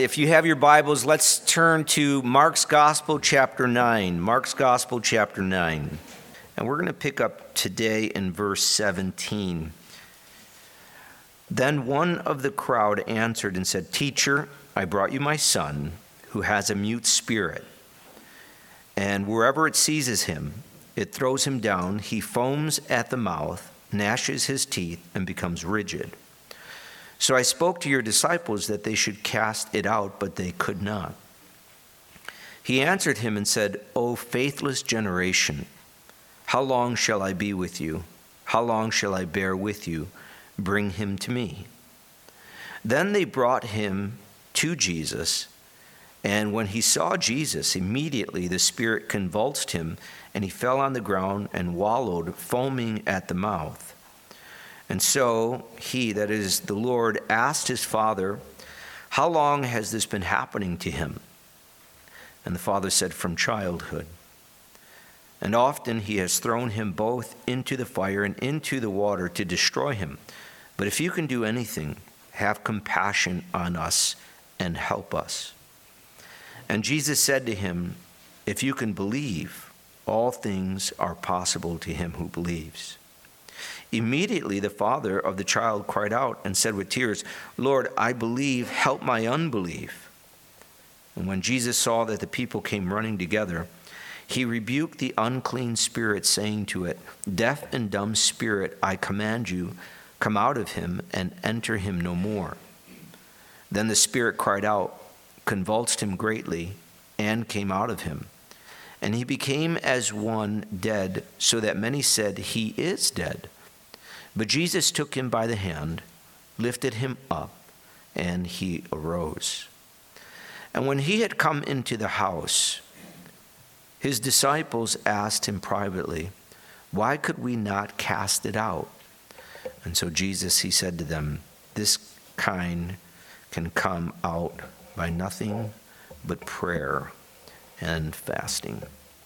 If you have your Bibles, let's turn to Mark's Gospel, chapter 9. Mark's Gospel, chapter 9. And we're going to pick up today in verse 17. Then one of the crowd answered and said, "Teacher, I brought you my son, who has a mute spirit. And wherever it seizes him, it throws him down. He foams at the mouth, gnashes his teeth, and becomes rigid. So I spoke to your disciples that they should cast it out, but they could not." He answered him and said, "O faithless generation, how long shall I be with you? How long shall I bear with you? Bring him to me." Then they brought him to Jesus, and when he saw Jesus, immediately the spirit convulsed him, and he fell on the ground and wallowed, foaming at the mouth. And so he, that is the Lord, asked his father, "How long has this been happening to him?" And the father said, "From childhood. And often he has thrown him both into the fire and into the water to destroy him. But if you can do anything, have compassion on us and help us." And Jesus said to him, "If you can believe, all things are possible to him who believes." Immediately the father of the child cried out and said with tears, "Lord, I believe, help my unbelief." And when Jesus saw that the people came running together, he rebuked the unclean spirit, saying to it, "Deaf and dumb spirit, I command you, come out of him and enter him no more." Then the spirit cried out, convulsed him greatly, and came out of him. And he became as one dead, so that many said, "He is dead." But Jesus took him by the hand, lifted him up, and he arose. And when he had come into the house, his disciples asked him privately, "Why could we not cast it out?" And so Jesus, he said to them, "This kind can come out by nothing but prayer and fasting."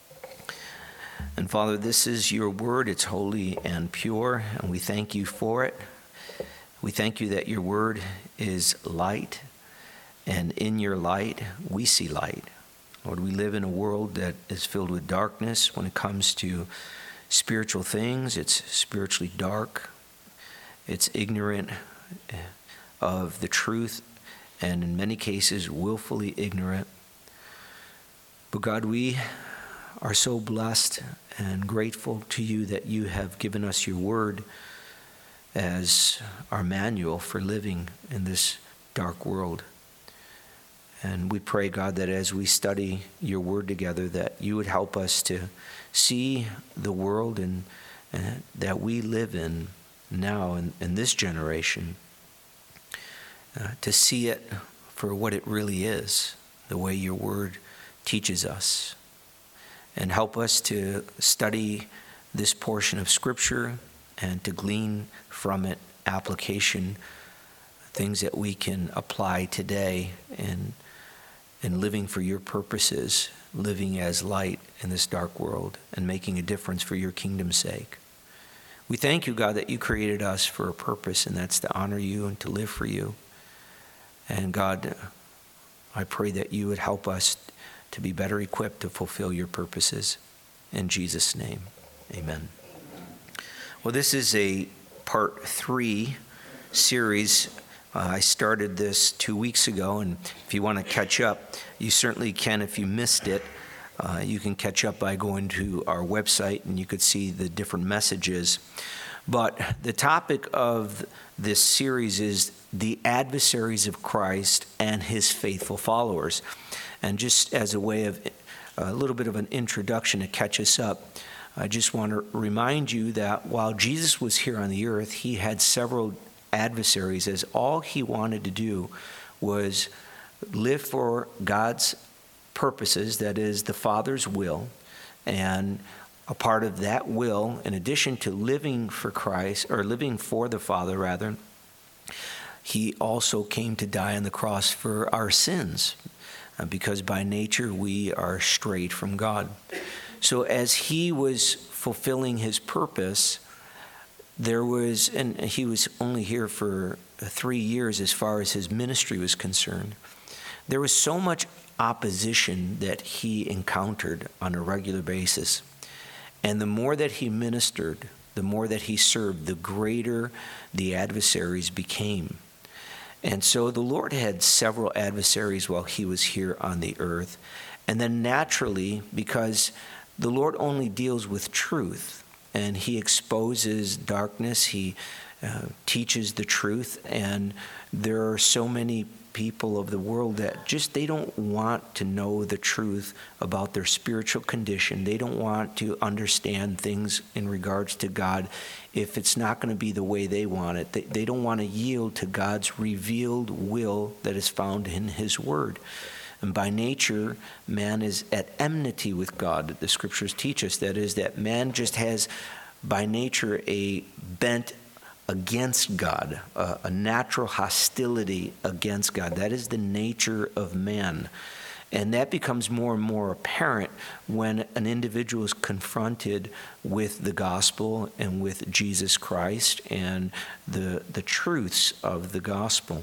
And Father, this is your word. It's holy and pure, and we thank you for it. We thank you that your word is light, and in your light, we see light. Lord, we live in a world that is filled with darkness when it comes to spiritual things. It's spiritually dark. It's ignorant of the truth, and in many cases, willfully ignorant. But God, we are so blessed and grateful to you that you have given us your word as our manual for living in this dark world. And we pray, God, that as we study your word together, that you would help us to see the world and that we live in now in this generation, to see it for what it really is, the way your word teaches us. And help us to study this portion of Scripture and to glean from it application, things that we can apply today in living for your purposes, living as light in this dark world, and making a difference for your kingdom's sake. We thank you, God, that you created us for a purpose, and that's to honor you and to live for you. And God, I pray that you would help us to be better equipped to fulfill your purposes. In Jesus' name, amen. Well, this is a part 3 series. I started this 2 weeks ago, and if you want to catch up, you certainly can. If you missed it, you can catch up by going to our website, and you could see the different messages. But the topic of this series is the adversaries of Christ and his faithful followers. And just as a way of a little bit of an introduction to catch us up, I just want to remind you that while Jesus was here on the earth, he had several adversaries, as all he wanted to do was live for God's purposes, that is the Father's will. And a part of that will, in addition to living for Christ, or living for the Father rather, he also came to die on the cross for our sins, because by nature we are strayed from God. So as he was fulfilling his purpose, and he was only here for 3 years as far as his ministry was concerned, there was so much opposition that he encountered on a regular basis. And the more that he ministered, the more that he served, the greater the adversaries became. And so the Lord had several adversaries while he was here on the earth. And then naturally, because the Lord only deals with truth, and he exposes darkness, he teaches the truth, and there are so many people of the world that just, they don't want to know the truth about their spiritual condition. They don't want to understand things in regards to God if it's not going to be the way they want it. They don't want to yield to God's revealed will that is found in his word. And by nature, man is at enmity with God. The scriptures teach us that is, that man just has by nature a bent against God, a natural hostility against God. That is the nature of man. And that becomes more and more apparent when an individual is confronted with the gospel and with Jesus Christ and the truths of the gospel.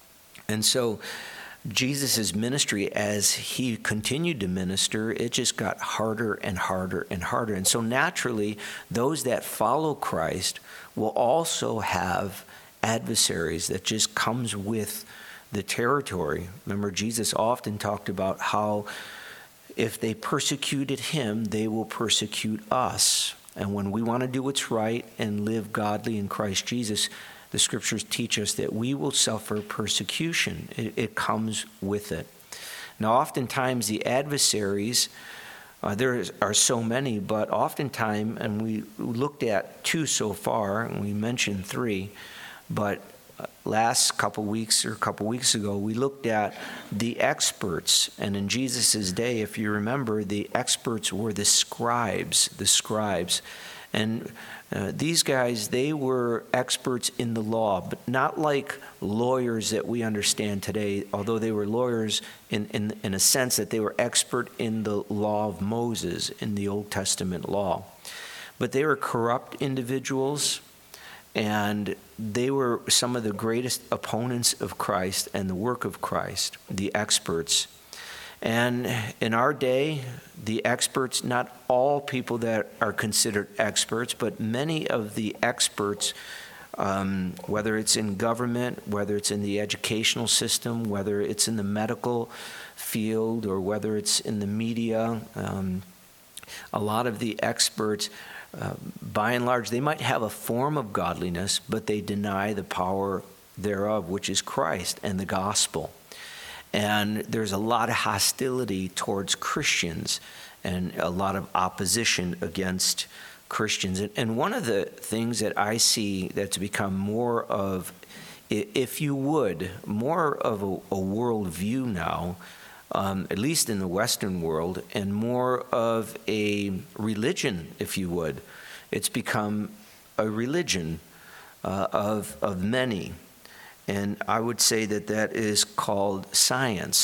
And so Jesus' ministry, as he continued to minister, it just got harder and harder and harder. And so naturally, those that follow Christ will also have adversaries that just comes with the territory. Remember, Jesus often talked about how if they persecuted him, they will persecute us. And when we want to do what's right and live godly in Christ Jesus, the scriptures teach us that we will suffer persecution. It comes with it. Now, oftentimes the adversaries, there are so many, but oftentimes, and we looked at 2 so far, and we mentioned 3, but last couple weeks or a couple weeks ago, we looked at the experts. And in Jesus' day, if you remember, the experts were the scribes. And these guys, they were experts in the law, but not like lawyers that we understand today, although they were lawyers in a sense that they were expert in the law of Moses, in the Old Testament law. But they were corrupt individuals, and they were some of the greatest opponents of Christ and the work of Christ, the experts. And in our day, the experts, not all people that are considered experts, but many of the experts, whether it's in government, whether it's in the educational system, whether it's in the medical field, or whether it's in the media, a lot of the experts, by and large, they might have a form of godliness, but they deny the power thereof, which is Christ and the gospel. And there's a lot of hostility towards Christians and a lot of opposition against Christians. And one of the things that I see that's become more of, if you would, more of a worldview now, at least in the Western world, and more of a religion, if you would. It's become a religion of many. And I would say that that is called science.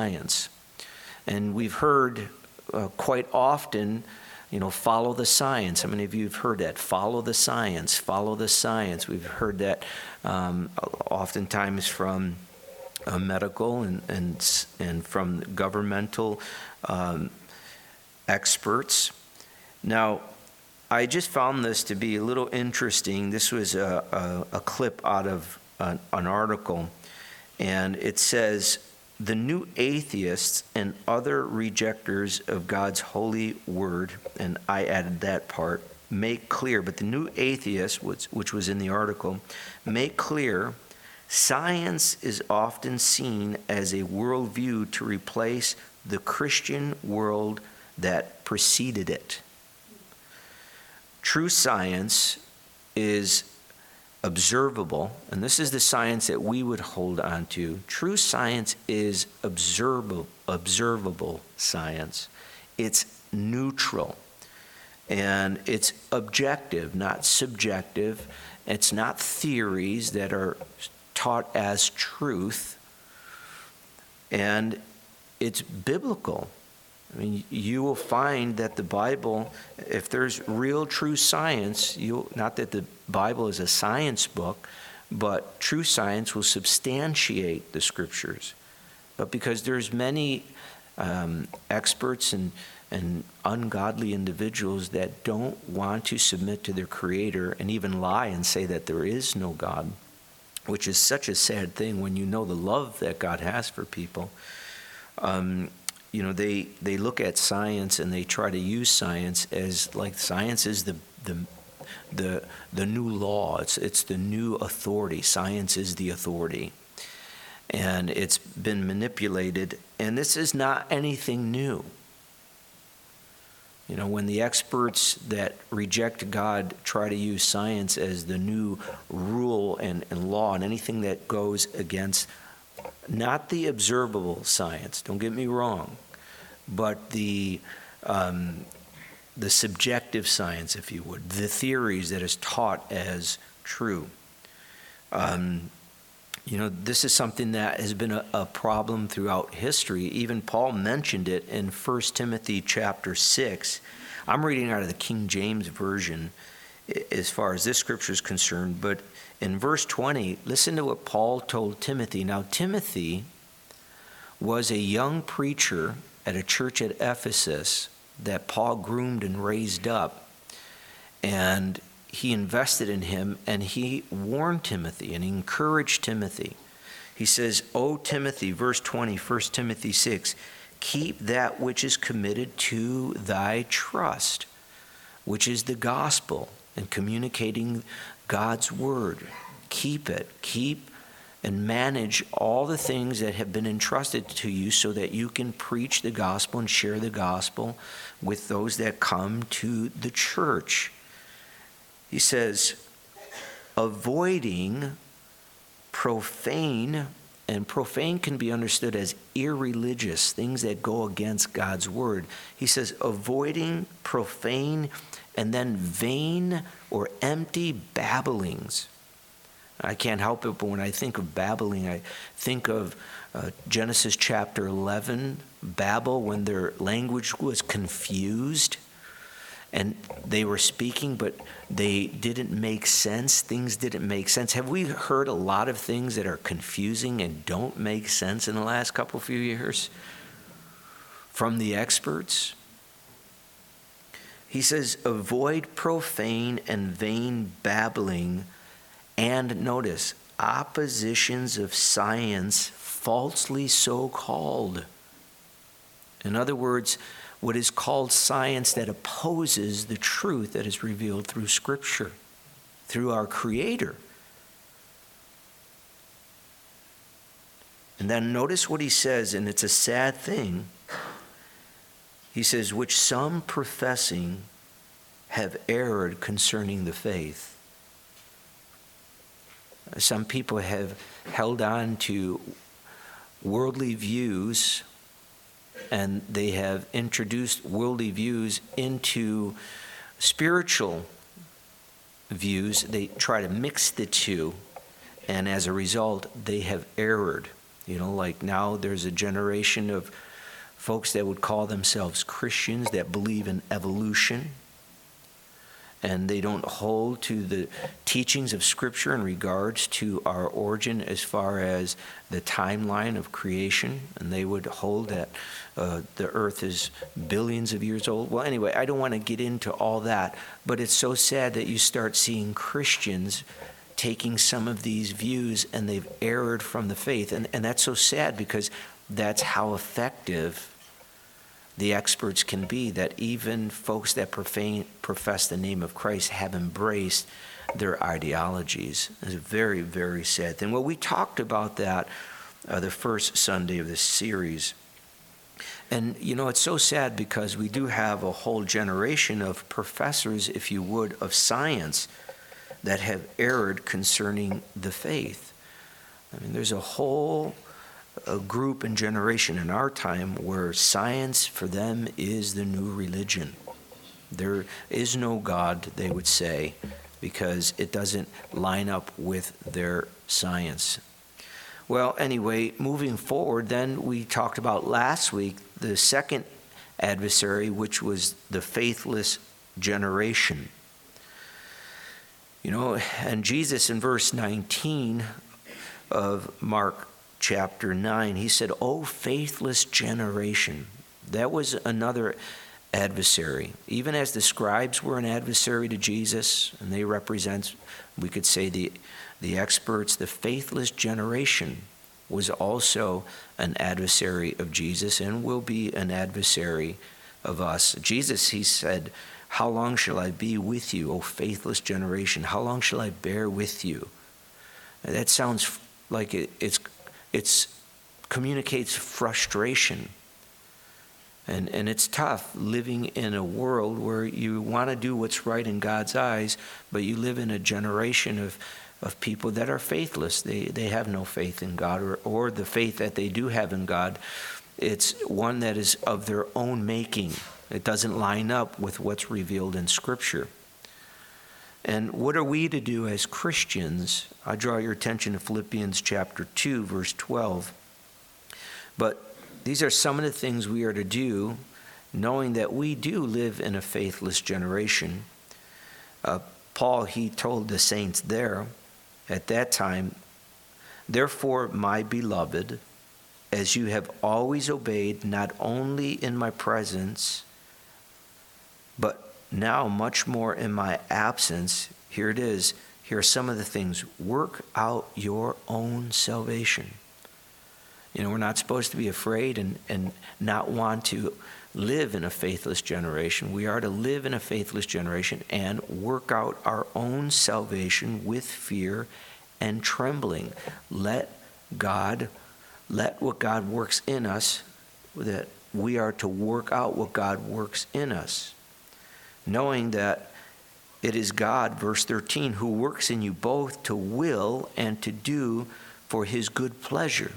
And we've heard quite often, follow the science. How many of you have heard that? Follow the science, follow the science. We've heard that oftentimes from medical and from governmental experts. Now, I just found this to be a little interesting. This was a clip out of an article, and it says, "The new atheists and other rejectors of God's holy word," and I added that part, "make clear," but the new atheists, which was in the article, "make clear science is often seen as a worldview to replace the Christian world that preceded it. True science is observable," and this is the science that we would hold on to. True science is observable science. It's neutral, and it's objective, not subjective. It's not theories that are taught as truth, and it's biblical. I mean, you will find that the Bible, if there's real true science, not that the Bible is a science book, but true science will substantiate the scriptures. but because there's many experts and ungodly individuals that don't want to submit to their Creator and even lie and say that there is no God, which is such a sad thing when you know the love that God has for people. They look at science and they try to use science as like science is the new law. It's the new authority. Science is the authority. And it's been manipulated, and this is not anything new. When the experts that reject God try to use science as the new rule and law, and anything that goes against not the observable science, don't get me wrong, but the subjective science, if you would, the theories that is taught as true. This is something that has been a problem throughout history. Even Paul mentioned it in 1 Timothy chapter 6. I'm reading out of the King James Version as far as this scripture is concerned, but in verse 20, listen to what Paul told Timothy. Now, Timothy was a young preacher at a church at Ephesus that Paul groomed and raised up, and he invested in him, and he warned Timothy and he encouraged Timothy. He says, "O Timothy," verse 20, 1 Timothy 6, "keep that which is committed to thy trust," which is the gospel and communicating God's word. Keep it. Keep and manage all the things that have been entrusted to you so that you can preach the gospel and share the gospel with those that come to the church. He says, avoiding profane, and profane can be understood as irreligious, things that go against God's word. He says, avoiding profane and then vain or empty babblings. I can't help it, but when I think of babbling, I think of Genesis chapter 11, Babel, when their language was confused. And they were speaking, but they didn't make sense. Things didn't make sense. Have we heard a lot of things that are confusing and don't make sense in the last few years from the experts? He says, avoid profane and vain babbling, and notice, oppositions of science falsely so called. In other words, what is called science that opposes the truth that is revealed through Scripture, through our Creator. And then notice what he says, and it's a sad thing. He says, which some professing have erred concerning the faith. Some people have held on to worldly views, and they have introduced worldly views into spiritual views. They try to mix the two, and as a result, they have erred. Like now there's a generation of folks that would call themselves Christians that believe in evolution, and they don't hold to the teachings of Scripture in regards to our origin as far as the timeline of creation, and they would hold that the earth is billions of years old. Well, anyway, I don't want to get into all that, but it's so sad that you start seeing Christians taking some of these views and they've erred from the faith, and that's so sad because that's how effective the experts can be, that even folks that profess the name of Christ have embraced their ideologies. It's a very, very sad thing. Well, we talked about that the first Sunday of this series. And, it's so sad because we do have a whole generation of professors, if you would, of science that have erred concerning the faith. There's a whole group and generation in our time where science for them is the new religion. There is no God, they would say, because it doesn't line up with their science. Well, anyway, moving forward, then we talked about last week the second adversary, which was the faithless generation. And Jesus in verse 19 of Mark chapter 9, he said, "O faithless generation." That was another adversary. Even as the scribes were an adversary to Jesus, and they represent, we could say, the experts, the faithless generation was also an adversary of Jesus and will be an adversary of us. Jesus, he said, "How long shall I be with you, O faithless generation? How long shall I bear with you?" And that sounds like it's communicates frustration. And it's tough living in a world where you want to do what's right in God's eyes, but you live in a generation of people that are faithless. They have no faith in God, or the faith that they do have in God, it's one that is of their own making. It doesn't line up with what's revealed in Scripture. And what are we to do as Christians? I draw your attention to Philippians chapter 2, verse 12. But these are some of the things we are to do, knowing that we do live in a faithless generation. Paul, he told the saints there at that time, "Therefore, my beloved, as you have always obeyed, not only in my presence, but now much more in my absence," here it is, here are some of the things: work out your own salvation. You know, we're not supposed to be afraid and not want to live in a faithless generation. We are to live in a faithless generation and work out our own salvation with fear and trembling. Let what God works in us, that we are to work out what God works in us, knowing that it is God, verse 13, who works in you both to will and to do for his good pleasure.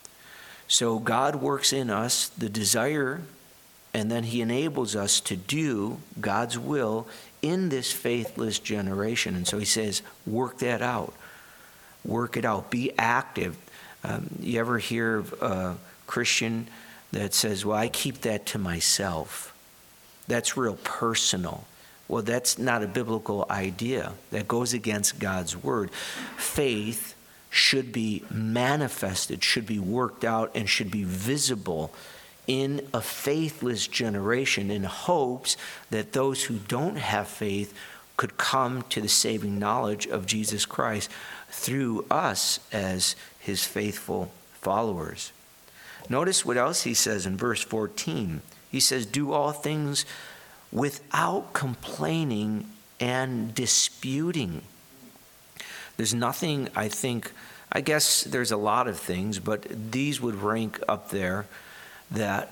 So God works in us the desire, and then he enables us to do God's will in this faithless generation. And so he says, work that out. Work it out. Be active. You ever hear of a Christian that says, "Well, I keep that to myself. That's real personal." Well, that's not a biblical idea. That goes against God's word. Faith should be manifested, should be worked out, and should be visible in a faithless generation, in hopes that those who don't have faith could come to the saving knowledge of Jesus Christ through us as his faithful followers. Notice what else he says in verse 14. He says, "Do all things without complaining and disputing." There's nothing, I guess there's a lot of things, but these would rank up there, that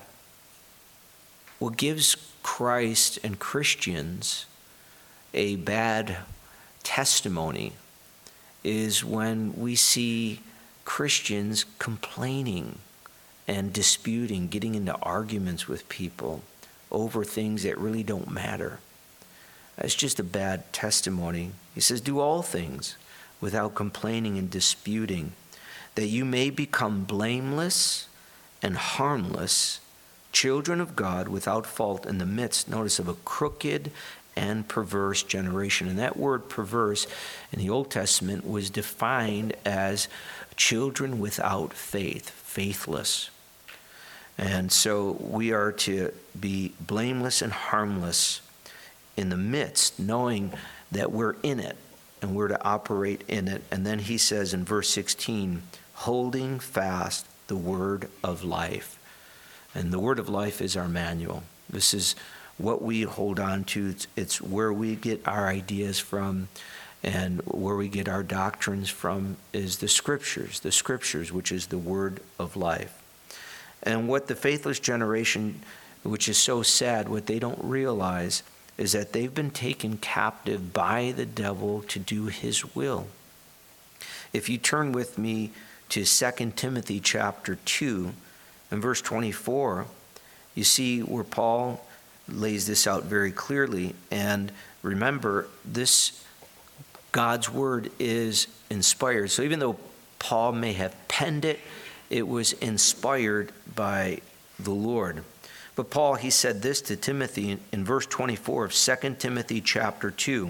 what gives Christ and Christians a bad testimony is when we see Christians complaining and disputing, getting into arguments with people over things that really don't matter. That's just a bad testimony. He says, "Do all things without complaining and disputing, that you may become blameless and harmless, children of God without fault in the midst," notice, "of a crooked and perverse generation." And that word perverse in the Old Testament was defined as children without faith, faithless. And so we are to be blameless and harmless in the midst, knowing that we're in it and we're to operate in it. And then he says in verse 16, "Holding fast the word of life." And the word of life is our manual. This is what we hold on to. It's where we get our ideas from, and where we get our doctrines from is the scriptures, which is the word of life. And what the faithless generation, which is so sad, what they don't realize is that they've been taken captive by the devil to do his will. If you turn with me to 2 Timothy chapter 2 and verse 24, you see where Paul lays this out very clearly. And remember, this God's word is inspired. So even though Paul may have penned it, it was inspired by the Lord. But Paul, he said this to Timothy in verse 24 of 2 Timothy chapter 2,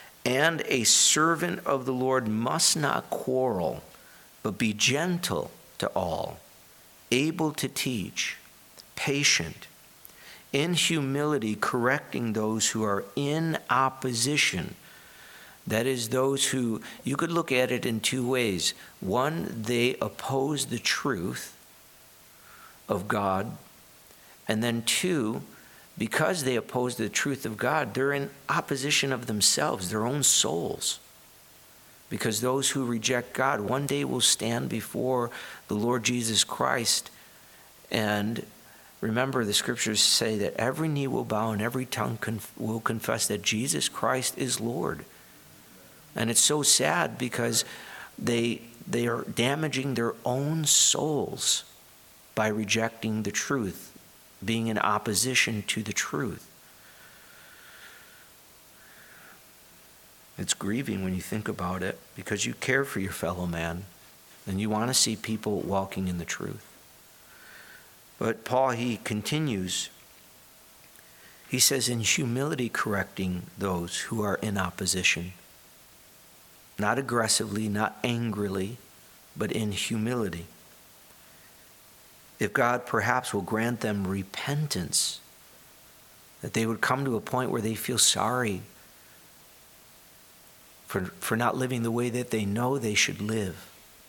"And a servant of the Lord must not quarrel, but be gentle to all, able to teach, patient, in humility correcting those who are in opposition. That is, those who, you could look at it in two ways. One, they oppose the truth of God. And then two, because they oppose the truth of God, they're in opposition of themselves, their own souls. Because those who reject God one day will stand before the Lord Jesus Christ. And remember, the scriptures say that every knee will bow and every tongue will confess that Jesus Christ is Lord. And it's so sad because they are damaging their own souls by rejecting the truth, being in opposition to the truth. It's grieving when you think about it, because you care for your fellow man and you want to see people walking in the truth. But Paul, he continues. He says, in humility correcting those who are in opposition. Not aggressively, not angrily, but in humility. If God perhaps will grant them repentance, that they would come to a point where they feel sorry for not living the way that they know they should live.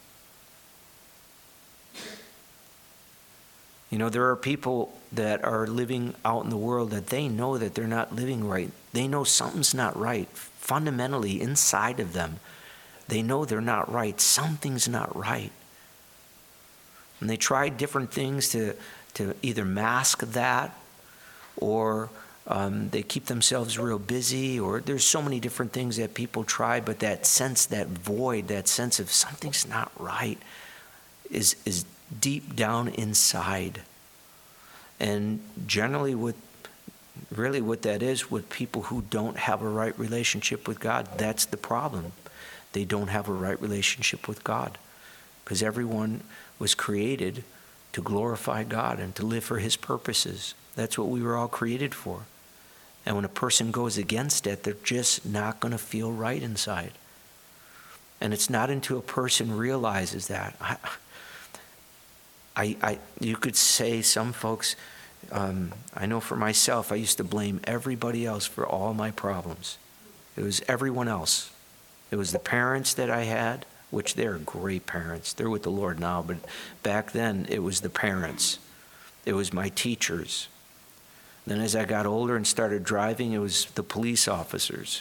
You know, there are people that are living out in the world that they know that they're not living right. They know something's not right. Fundamentally, inside of them, they know they're not right. Something's not right. And they try different things to either mask that, or they keep themselves real busy, or there's so many different things that people try, but that sense, that void, that sense of something's not right is deep down inside. And generally what that is with people who don't have a right relationship with God, that's the problem. They don't have a right relationship with God, because everyone was created to glorify God and to live for his purposes. That's what we were all created for. And when a person goes against it, they're just not going to feel right inside. And it's not until a person realizes that. You could say some folks, I know for myself, I used to blame everybody else for all my problems. It was everyone else. It was the parents that I had, which they're great parents. They're with the Lord now, but back then it was the parents. It was my teachers. Then as I got older and started driving, it was the police officers.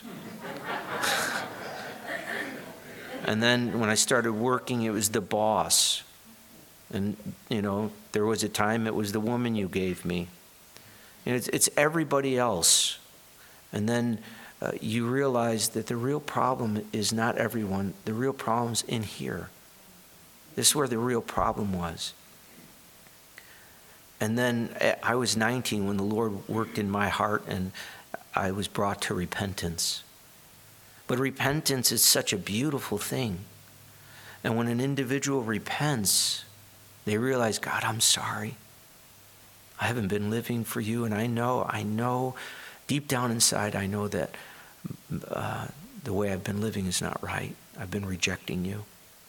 And then when I started working, it was the boss. And, you know, there was a time it was the woman you gave me. You know, it's everybody else. And then you realize that the real problem is not everyone. The real problem's in here. This is where the real problem was. And then I was 19 when the Lord worked in my heart and I was brought to repentance. But repentance is such a beautiful thing. And when an individual repents, they realize, God, I'm sorry. I haven't been living for you, and I know, deep down inside, I know that the way I've been living is not right. I've been rejecting you.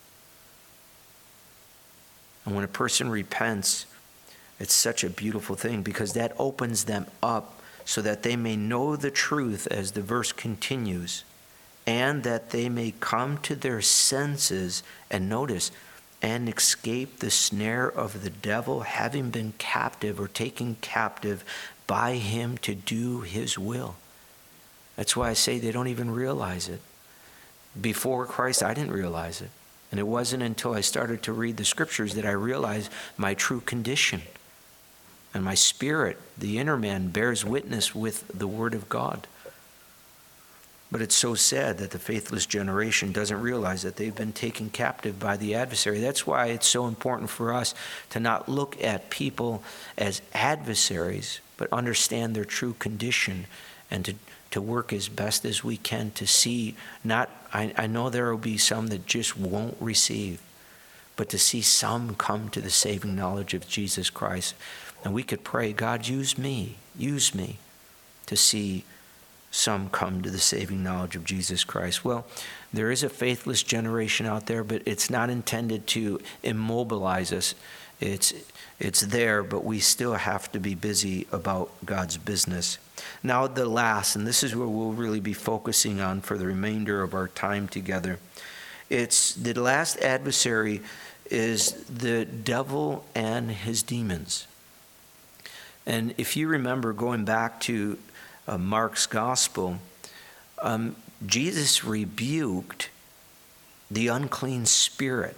And when a person repents, it's such a beautiful thing, because that opens them up so that they may know the truth, as the verse continues, and that they may come to their senses, and notice, and escape the snare of the devil, having been captive or taken captive by him to do his will. That's why I say they don't even realize it. Before Christ, I didn't realize it. And it wasn't until I started to read the scriptures that I realized my true condition. And my spirit, the inner man, bears witness with the word of God. But it's so sad that the faithless generation doesn't realize that they've been taken captive by the adversary. That's why it's so important for us to not look at people as adversaries, but understand their true condition, and to work as best as we can to see, I know there will be some that just won't receive, but to see some come to the saving knowledge of Jesus Christ. And we could pray, God, use me to see some come to the saving knowledge of Jesus Christ. Well, there is a faithless generation out there, but it's not intended to immobilize us. It's there, but we still have to be busy about God's business. Now the last, and this is where we'll really be focusing on for the remainder of our time together. It's the last adversary is the devil and his demons. And if you remember going back to Mark's gospel, Jesus rebuked the unclean spirit.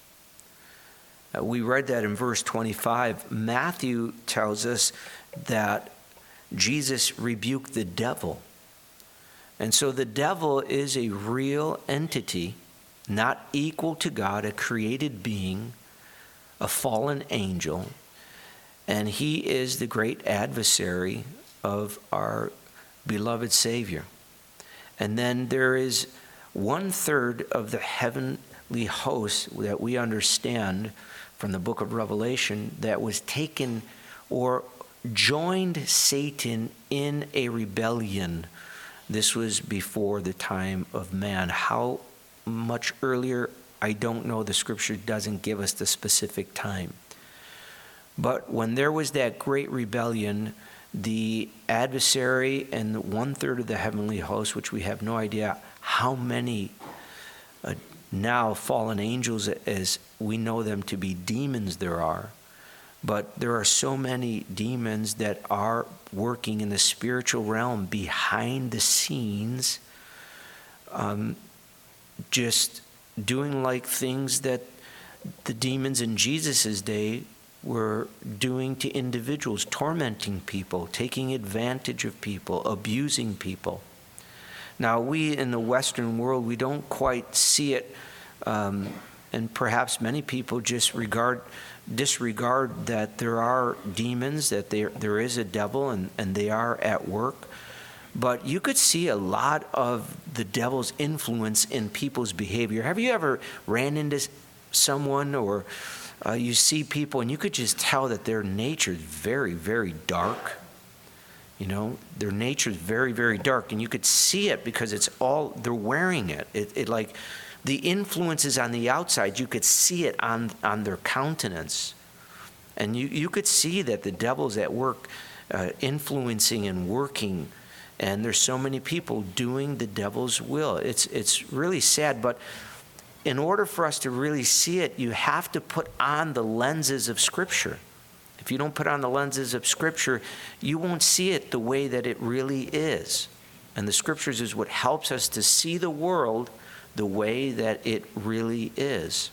We read that in verse 25. Matthew tells us that Jesus rebuked the devil. And so the devil is a real entity, not equal to God, a created being, a fallen angel, and he is the great adversary of our beloved Savior. And then there is 1/3 of the heavenly host that we understand from the book of Revelation that was taken or joined Satan in a rebellion. This was before the time of man. How much earlier, I don't know. The scripture doesn't give us the specific time. But when there was that great rebellion, the adversary and 1/3 of the heavenly host, which we have no idea how many now fallen angels as we know them to be demons there are, but there are so many demons that are working in the spiritual realm behind the scenes, just doing like things that the demons in Jesus' day were doing to individuals, tormenting people, taking advantage of people, abusing people. Now, we in the Western world, we don't quite see it, and perhaps many people just disregard that there are demons, that there is a devil, and they are at work. But you could see a lot of the devil's influence in people's behavior. Have you ever ran into someone or you see people and you could just tell that their nature is very, very dark? You know, their nature is very, very dark, and you could see it because it's all, they're wearing it. It like the influences on the outside, you could see it on their countenance. And you could see that the devil's at work influencing and working. And there's so many people doing the devil's will. It's really sad, but in order for us to really see it, you have to put on the lenses of Scripture. If you don't put on the lenses of Scripture, you won't see it the way that it really is. And the Scriptures is what helps us to see the world the way that it really is.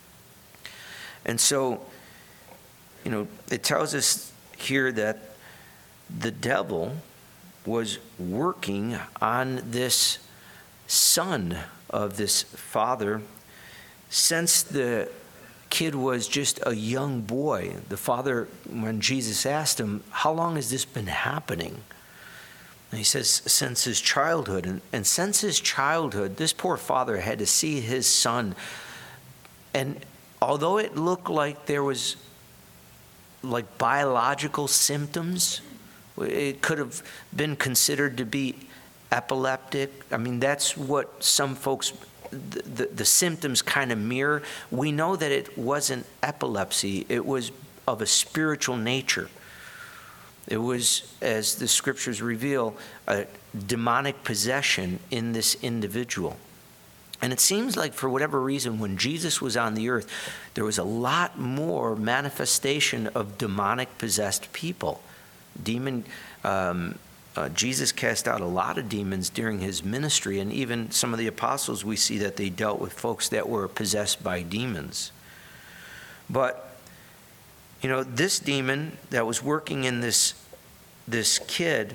And so, you know, it tells us here that the devil was working on this son of this father since the kid was just a young boy. The father, when Jesus asked him, how long has this been happening? And he says, since his childhood. And since his childhood, this poor father had to see his son. And although it looked like there was like biological symptoms, it could have been considered to be epileptic. I mean, that's what some folks, the symptoms kind of mirror. We know that it wasn't epilepsy. It was of a spiritual nature. It was, as the scriptures reveal, a demonic possession in this individual. And it seems like for whatever reason, when Jesus was on the earth, there was a lot more manifestation of demonic possessed people. Jesus cast out a lot of demons during his ministry, and even some of the apostles, we see that they dealt with folks that were possessed by demons. But you know, this demon that was working in this kid,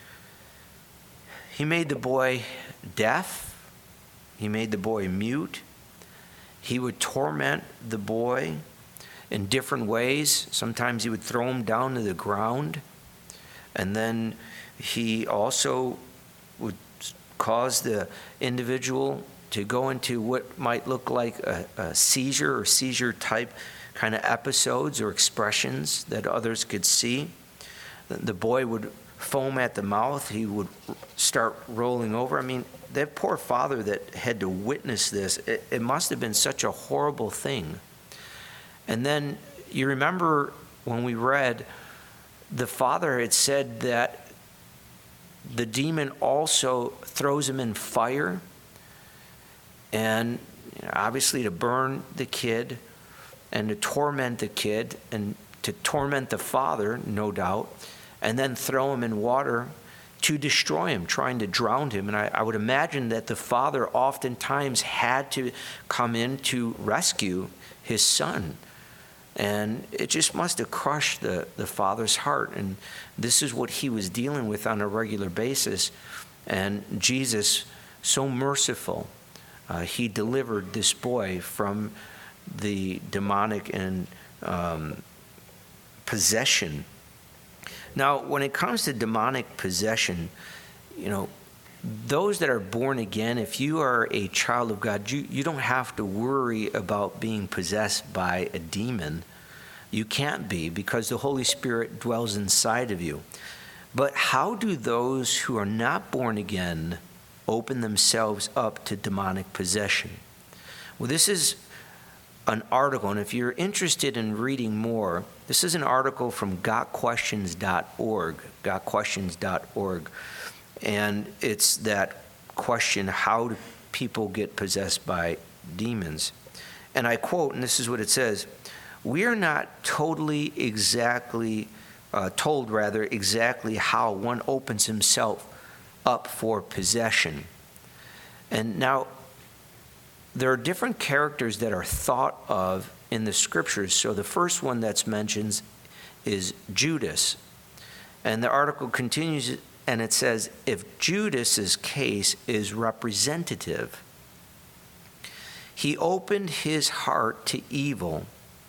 he made the boy deaf. He made the boy mute. He would torment the boy in different ways. Sometimes he would throw him down to the ground. And then he also would cause the individual to go into what might look like a seizure or seizure-type kind of episodes or expressions that others could see. The boy would foam at the mouth. He would start rolling over. I mean, that poor father that had to witness this, it must have been such a horrible thing. And then you remember when we read, the father had said that the demon also throws him in fire, and obviously to burn the kid and to torment the kid and to torment the father, no doubt, and then throw him in water to destroy him, trying to drown him. And I would imagine that the father oftentimes had to come in to rescue his son. And it just must have crushed the father's heart. And this is what he was dealing with on a regular basis. And Jesus, so merciful, he delivered this boy from the demonic and possession. Now, when it comes to demonic possession, those that are born again, if you are a child of God, you don't have to worry about being possessed by a demon. You can't be, because the Holy Spirit dwells inside of you. But how do those who are not born again open themselves up to demonic possession? Well, this is an article, and if you're interested in reading more, this is an article from gotquestions.org, gotquestions.org. And it's that question, how do people get possessed by demons? And I quote, and this is what it says: "We are not told exactly how one opens himself up for possession." And now, there are different characters that are thought of in the scriptures. So the first one that's mentioned is Judas. And the article continues, and it says, if Judas's case is representative, he opened his heart to evil,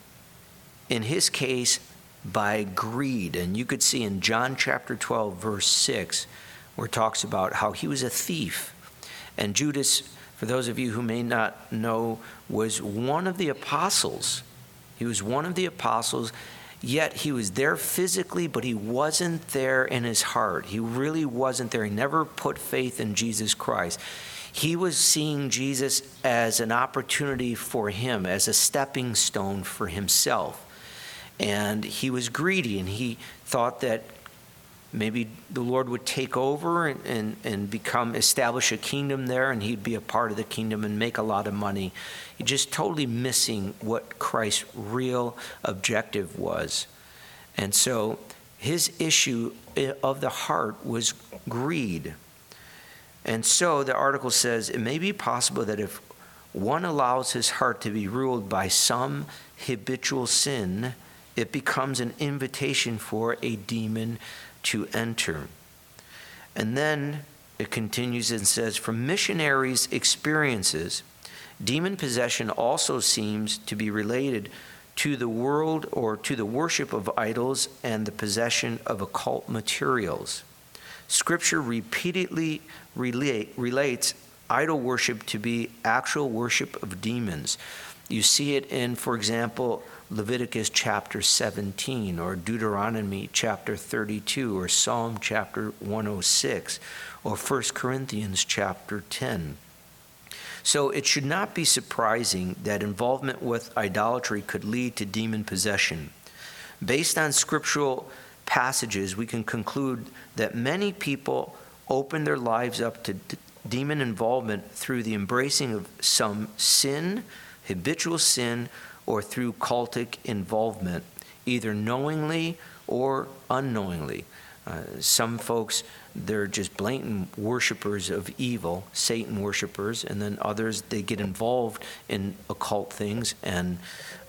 in his case by greed. And you could see in John chapter 12, verse 6, where it talks about how he was a thief. And Judas, for those of you who may not know, was one of the apostles. He was one of the apostles, yet he was there physically, but he wasn't there in his heart. He really wasn't there. He never put faith in Jesus Christ. He was seeing Jesus as an opportunity for him, as a stepping stone for himself. And he was greedy, and he thought that maybe the Lord would take over and establish a kingdom there, and he'd be a part of the kingdom and make a lot of money. He's just totally missing what Christ's real objective was. And so his issue of the heart was greed. And so the article says, it may be possible that if one allows his heart to be ruled by some habitual sin, it becomes an invitation for a demon to enter. And then it continues and says, from missionaries' experiences, demon possession also seems to be related to the world or to the worship of idols and the possession of occult materials. Scripture repeatedly relates idol worship to be actual worship of demons. You see it in, for example, Leviticus chapter 17, or Deuteronomy chapter 32, or Psalm chapter 106, or 1 Corinthians chapter 10. So it should not be surprising that involvement with idolatry could lead to demon possession. Based on scriptural passages, we can conclude that many people open their lives up to demon involvement through the embracing of some sin, habitual sin, or through cultic involvement, either knowingly or unknowingly. Some folks, they're just blatant worshipers of evil, Satan worshipers, and then others, they get involved in occult things and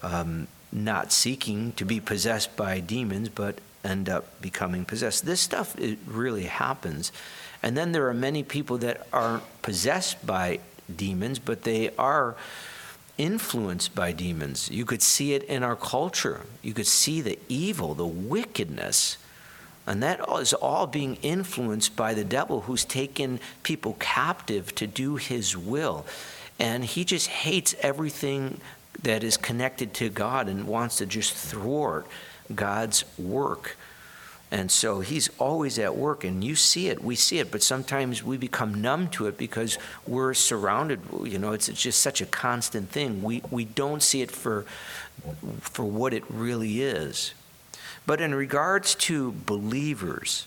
not seeking to be possessed by demons, but end up becoming possessed. This stuff, it really happens. And then there are many people that aren't possessed by demons, but they are influenced by demons. You could see it in our culture. You could see the evil, the wickedness. And that is all being influenced by the devil, who's taken people captive to do his will. And he just hates everything that is connected to God and wants to just thwart God's work. And so he's always at work, and you see it, we see it, but sometimes we become numb to it because we're surrounded, it's just such a constant thing. We don't see it for what it really is. But in regards to believers,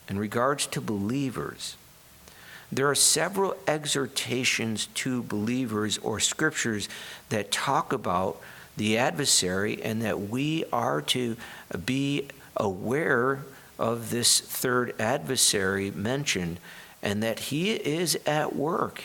there are several exhortations to believers or scriptures that talk about the adversary and that we are to be aware of this third adversary mentioned and that he is at work.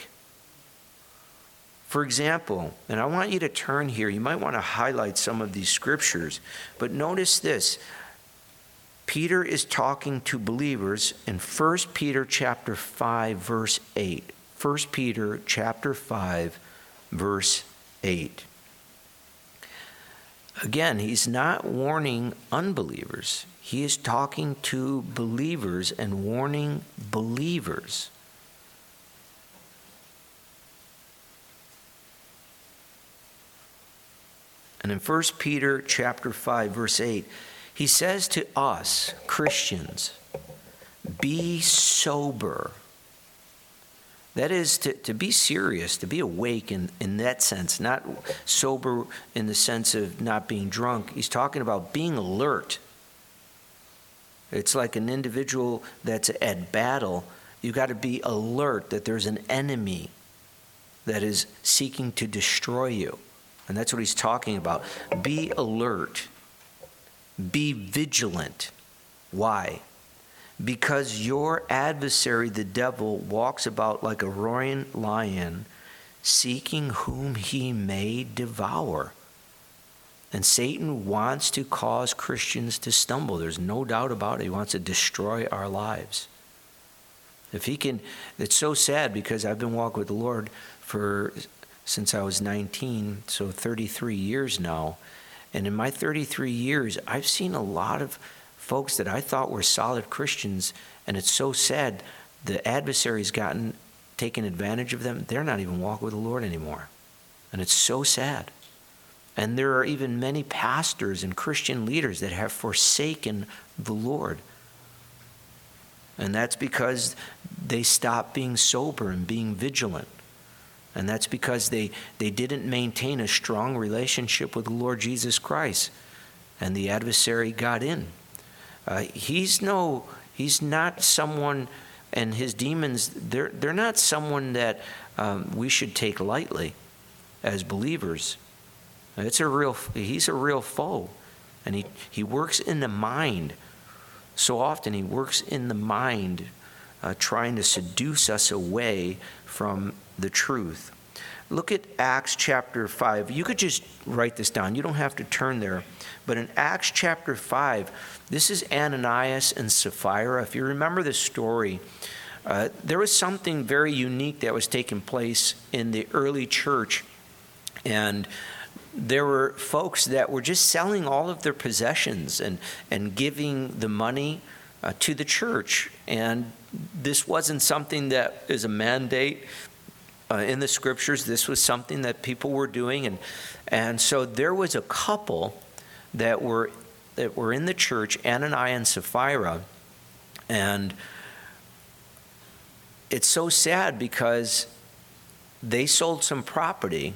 For example, and I want you to turn here, you might want to highlight some of these scriptures, but notice this. Peter is talking to believers in 1 Peter chapter 5, verse 8. 1 Peter chapter 5, verse 8. Again, he's not warning unbelievers. He is talking to believers and warning believers. And in 1 Peter chapter 5, verse 8, he says to us, Christians, be sober. That is to be serious, to be awake in that sense, not sober in the sense of not being drunk. He's talking about being alert. It's like an individual that's at battle. You got to be alert that there's an enemy that is seeking to destroy you. And that's what he's talking about. Be alert. Be vigilant. Why? Because your adversary, the devil, walks about like a roaring lion, seeking whom he may devour. And Satan wants to cause Christians to stumble. There's no doubt about it. He wants to destroy our lives. If he can, it's so sad because I've been walking with the Lord since I was 19, so 33 years now. And in my 33 years, I've seen a lot of folks that I thought were solid Christians, and it's so sad the adversary's taken advantage of them. They're not even walking with the Lord anymore. And it's so sad. And there are even many pastors and Christian leaders that have forsaken the Lord. And that's because they stopped being sober and being vigilant. And that's because they didn't maintain a strong relationship with the Lord Jesus Christ. And the adversary got in. He's not someone, and his demons, they're not someone that we should take lightly as believers. He's a real foe. And he works in the mind. So often he works in the mind, trying to seduce us away from the truth. Look at Acts chapter 5. You could just write this down. You don't have to turn there. But in Acts chapter 5, this is Ananias and Sapphira. If you remember the story, there was something very unique that was taking place in the early church. And there were folks that were just selling all of their possessions and giving the money to the church. And this wasn't something that is a mandate in the scriptures. This was something that people were doing. And so there was a couple that were in the church, Ananias and Sapphira. And it's so sad because they sold some property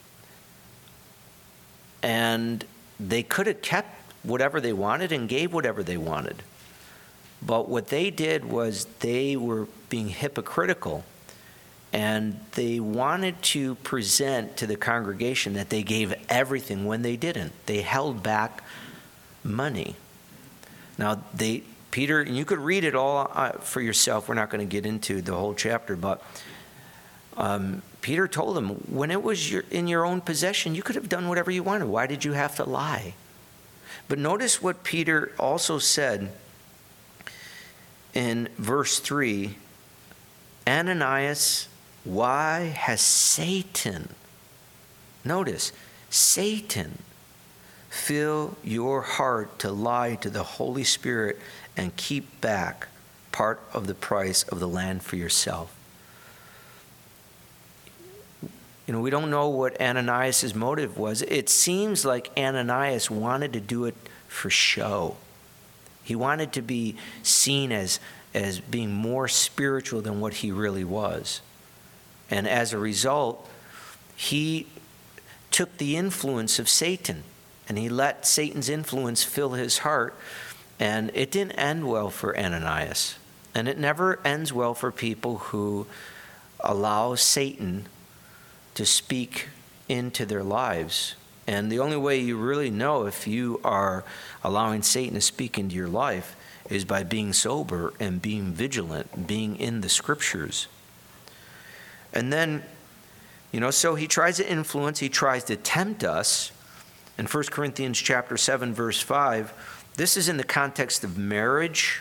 and they could have kept whatever they wanted and gave whatever they wanted. But what they did was they were being hypocritical, and they wanted to present to the congregation that they gave everything when they didn't. They held back money. Now, Peter, and you could read it all for yourself. We're not going to get into the whole chapter, but Peter told them, when it was in your own possession, you could have done whatever you wanted. Why did you have to lie? But notice what Peter also said in verse 3. Ananias, why has Satan, notice, Satan, fill your heart to lie to the Holy Spirit and keep back part of the price of the land for yourself? We don't know what Ananias' motive was. It seems like Ananias wanted to do it for show. He wanted to be seen as being more spiritual than what he really was. And as a result, he took the influence of Satan, and he let Satan's influence fill his heart. And it didn't end well for Ananias. And it never ends well for people who allow Satan to speak into their lives. And the only way you really know if you are allowing Satan to speak into your life is by being sober and being vigilant, being in the scriptures. And then, so he tries to influence, he tries to tempt us. In 1 Corinthians chapter 7, verse 5, this is in the context of marriage.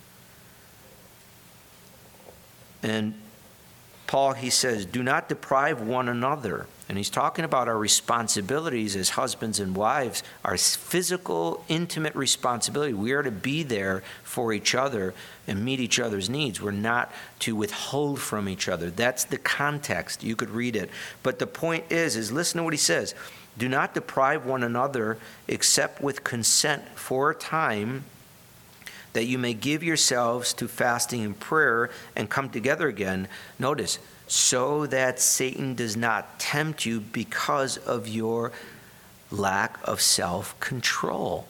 And Paul, he says, do not deprive one another. And he's talking about our responsibilities as husbands and wives, our physical, intimate responsibility. We are to be there for each other and meet each other's needs. We're not to withhold from each other. That's the context. You could read it. But the point is listen to what he says. Do not deprive one another except with consent for a time, that you may give yourselves to fasting and prayer and come together again. Notice, so that Satan does not tempt you because of your lack of self-control.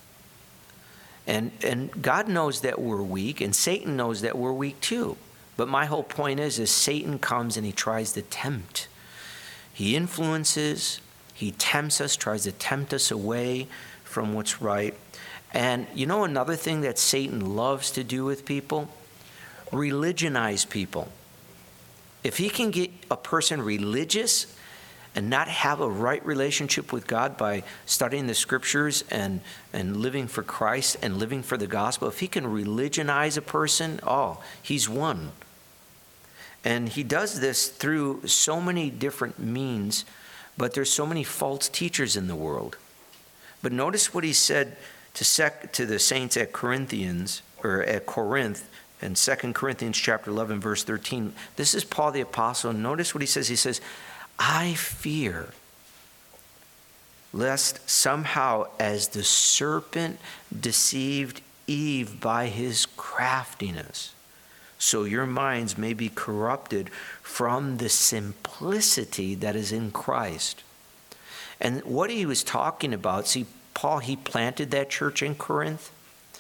And God knows that we're weak, and Satan knows that we're weak too. But my whole point is Satan comes and he tries to tempt. He influences, he tempts us, tries to tempt us away from what's right. And another thing that Satan loves to do with people? Religionize people. If he can get a person religious and not have a right relationship with God by studying the scriptures and living for Christ and living for the gospel, if he can religionize a person, he's won. And he does this through so many different means, but there's so many false teachers in the world. But notice what he said to the saints at Corinth in 2 Corinthians chapter 11, verse 13. This is Paul the Apostle. Notice what he says. He says, I fear lest somehow as the serpent deceived Eve by his craftiness, so your minds may be corrupted from the simplicity that is in Christ. And what he was talking about, see, Paul, he planted that church in Corinth,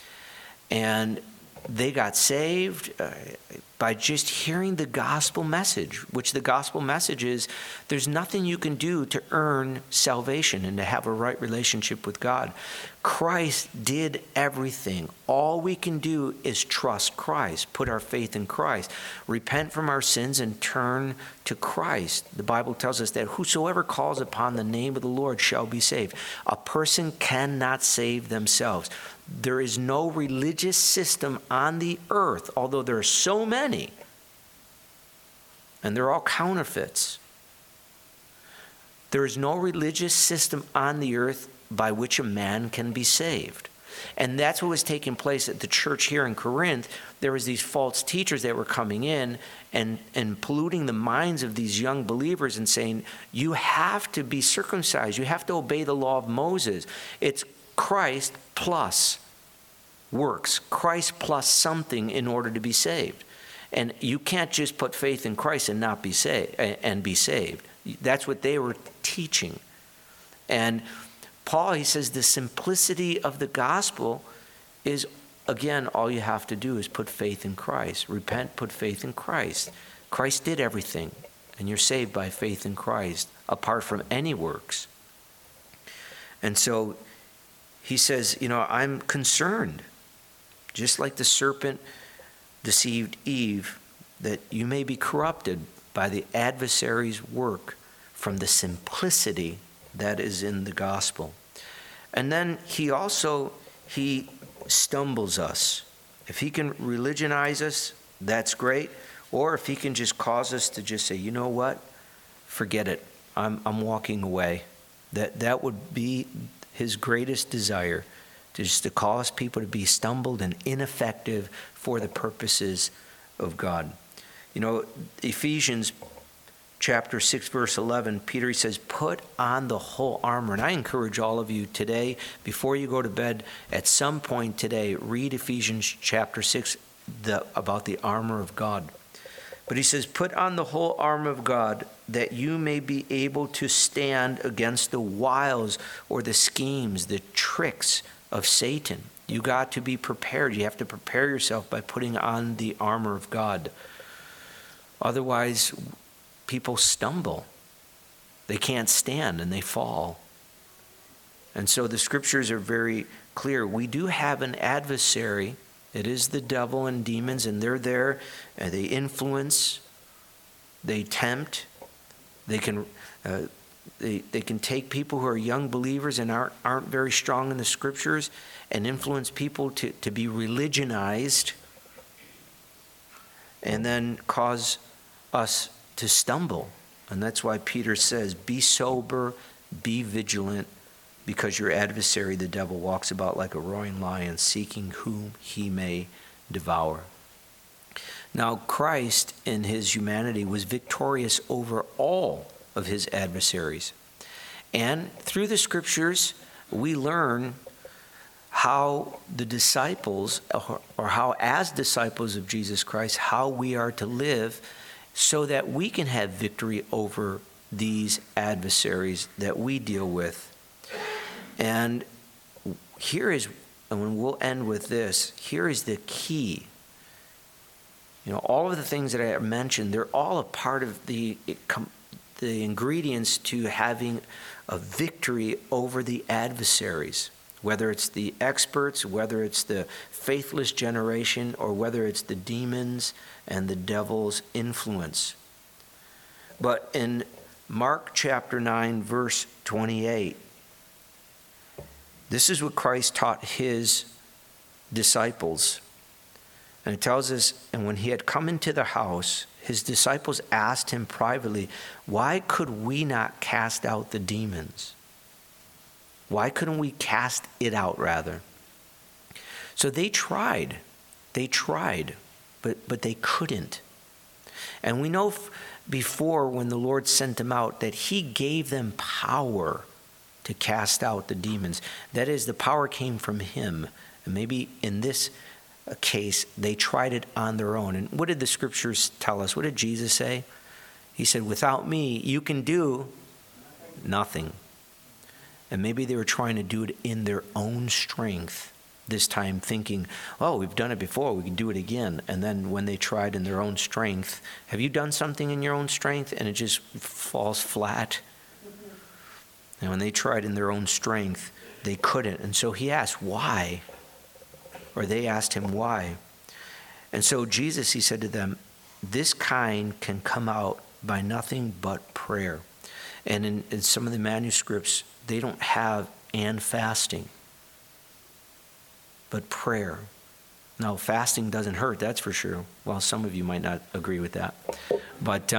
and they got saved by just hearing the gospel message, which the gospel message is there's nothing you can do to earn salvation and to have a right relationship with God. Christ did everything. All we can do is trust Christ, put our faith in Christ, repent from our sins and turn to Christ. The Bible tells us that whosoever calls upon the name of the Lord shall be saved. A person cannot save themselves. There is no religious system on the earth, although there are so many, and they're all counterfeits. There is no religious system on the earth by which a man can be saved. And that's what was taking place at the church here in Corinth. There was these false teachers that were coming in and polluting the minds of these young believers and saying, you have to be circumcised. You have to obey the law of Moses. It's Christ plus works, Christ plus something in order to be saved. And you can't just put faith in Christ and not be saved. That's what they were teaching. And Paul, he says the simplicity of the gospel is, again, all you have to do is put faith in Christ. Repent, put faith in Christ. Christ did everything, and you're saved by faith in Christ, apart from any works. And so he says, I'm concerned, just like the serpent deceived Eve, that you may be corrupted by the adversary's work from the simplicity that is in the gospel. And then he stumbles us. If he can religionize us, that's great. Or if he can just cause us to just say, you know what, forget it. I'm walking away. That would be his greatest desire, just to cause people to be stumbled and ineffective for the purposes of God. Ephesians chapter 6, verse 11, Peter, he says, put on the whole armor. And I encourage all of you today, before you go to bed, at some point today, read Ephesians chapter 6 about the armor of God. But he says, put on the whole armor of God, that you may be able to stand against the wiles or the schemes, the tricks of Satan. You got to be prepared. You have to prepare yourself by putting on the armor of God. Otherwise, people stumble. They can't stand and they fall. And so the scriptures are very clear. We do have an adversary. It is the devil and demons, and they're there, and they influence, they tempt, they can take people who are young believers and aren't very strong in the scriptures and influence people to be religionized and then cause us to stumble. And that's why Peter says, be sober, be vigilant, because your adversary, the devil, walks about like a roaring lion, seeking whom he may devour. Now, Christ in his humanity was victorious over all of his adversaries. And through the scriptures, we learn how the disciples, or how as disciples of Jesus Christ, how we are to live so that we can have victory over these adversaries that we deal with. And and we'll end with this, here is the key. You know, all of the things that I mentioned, they're all a part of the ingredients to having a victory over the adversaries, whether it's the experts, whether it's the faithless generation, or whether it's the demons and the devil's influence. But in Mark chapter 9, verse 28, this is what Christ taught his disciples. And it tells us, and when he had come into the house, his disciples asked him privately, why could we not cast out the demons? Why couldn't we cast it out, rather? So they tried, but they couldn't. And we know before, when the Lord sent them out, that he gave them power to cast out the demons. That is, the power came from him. And maybe in this case, they tried it on their own. And what did the scriptures tell us? What did Jesus say? He said, without me, you can do nothing. And maybe they were trying to do it in their own strength, this time thinking, oh, we've done it before, we can do it again. And then when they tried in their own strength, have you done something in your own strength and it just falls flat? And when they tried in their own strength, they couldn't. And so he asked, why? Or they asked him, why? And so Jesus, he said to them, this kind can come out by nothing but prayer. And in some of the manuscripts, they don't have and fasting, but prayer. Now, fasting doesn't hurt, that's for sure. Well, some of you might not agree with that. But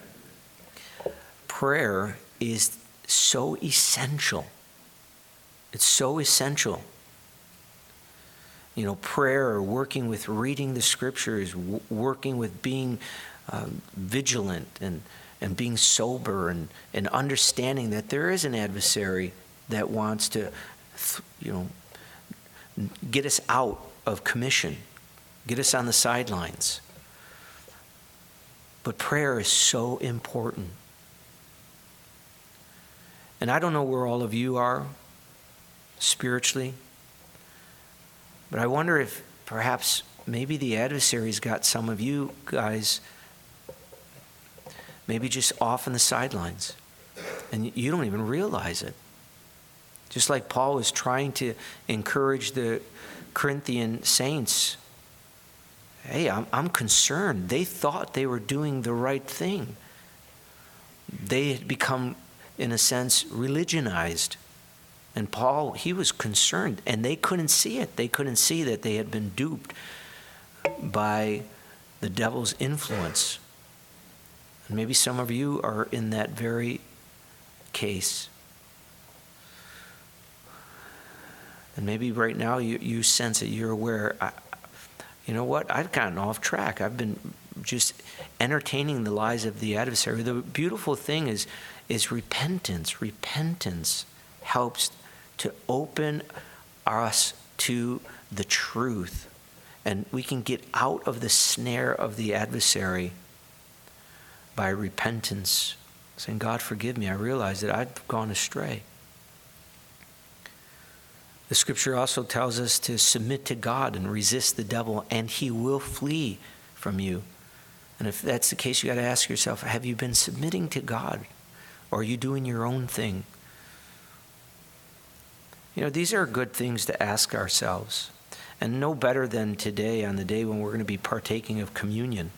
prayer is so essential. It's so essential. You know, prayer, or working with reading the scriptures, working with being vigilant and being sober and understanding that there is an adversary that wants to, get us out of commission, get us on the sidelines. But prayer is so important. And I don't know where all of you are spiritually, but I wonder if perhaps maybe the adversary's got some of you guys maybe just off on the sidelines, and you don't even realize it. Just like Paul was trying to encourage the Corinthian saints, hey, I'm concerned. They thought they were doing the right thing. They had become, in a sense, religionized. And Paul, he was concerned, and they couldn't see it. They couldn't see that they had been duped by the devil's influence. And maybe some of you are in that very case. And maybe right now you sense it, you're aware, you know what, I've gotten off track. I've been just entertaining the lies of the adversary. The beautiful thing is repentance. Repentance helps to open us to the truth. And we can get out of the snare of the adversary by repentance. Saying, God, forgive me. I realize that I've gone astray. The scripture also tells us to submit to God and resist the devil, and he will flee from you. And if that's the case, you got to ask yourself, have you been submitting to God? Or are you doing your own thing? These are good things to ask ourselves. And no better than today, on the day when we're going to be partaking of communion.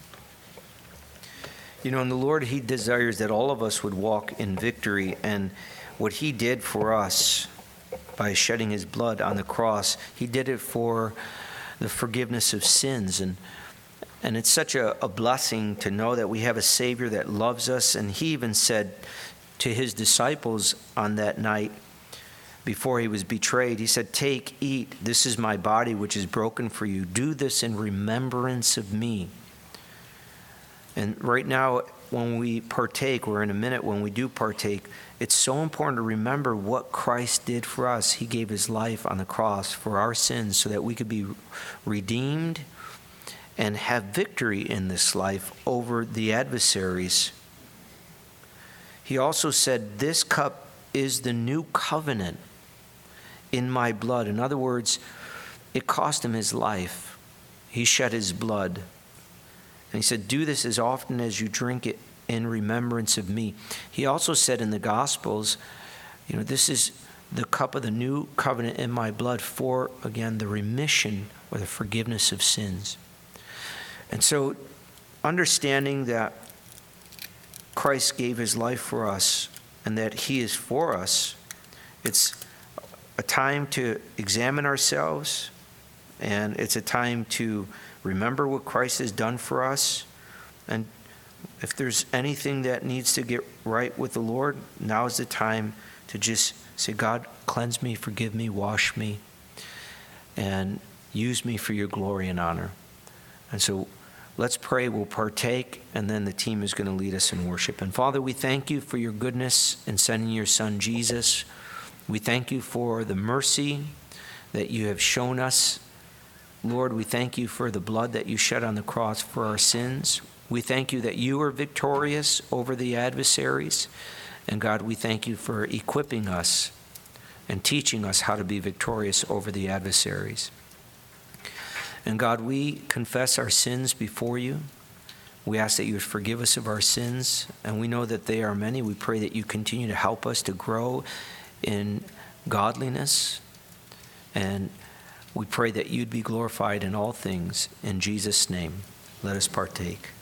And the Lord, he desires that all of us would walk in victory. And what he did for us by shedding his blood on the cross, he did it for the forgiveness of sins. And it's such a blessing to know that we have a Savior that loves us. And he even said to his disciples on that night, before he was betrayed, he said, "Take, eat, this is my body which is broken for you. Do this in remembrance of me." And right now, when we partake, or in a minute when we do partake, it's so important to remember what Christ did for us. He gave his life on the cross for our sins so that we could be redeemed and have victory in this life over the adversaries. He also said, "This cup is the new covenant in my blood." In other words, it cost him his life. He shed his blood. And he said, "Do this as often as you drink it in remembrance of me." He also said in the Gospels, this is the cup of the new covenant in my blood for, again, the remission or the forgiveness of sins. And so, understanding that Christ gave his life for us and that he is for us, it's a time to examine ourselves, and it's a time to remember what Christ has done for us. And if there's anything that needs to get right with the Lord, now is the time to just say, "God, cleanse me, forgive me, wash me, and use me for your glory and honor." And so let's pray. We'll partake, and then the team is going to lead us in worship. And Father, we thank you for your goodness in sending your Son, Jesus. We thank you for the mercy that you have shown us. Lord, we thank you for the blood that you shed on the cross for our sins. We thank you that you are victorious over the adversaries. And God, we thank you for equipping us and teaching us how to be victorious over the adversaries. And God, we confess our sins before you. We ask that you would forgive us of our sins. And we know that they are many. We pray that you continue to help us to grow in godliness. And we pray that you'd be glorified in all things. In Jesus' name, let us partake.